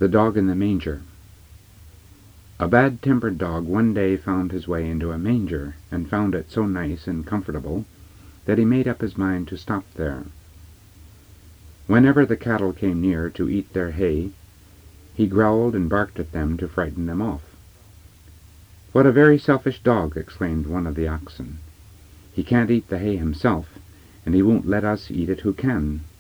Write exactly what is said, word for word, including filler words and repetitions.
The Dog in the Manger. A bad-tempered dog one day found his way into a manger, and found it so nice and comfortable that he made up his mind to stop there. Whenever the cattle came near to eat their hay, he growled and barked at them to frighten them off. "What a very selfish dog!" exclaimed one of the oxen. "He can't eat the hay himself, and he won't let us eat it who can."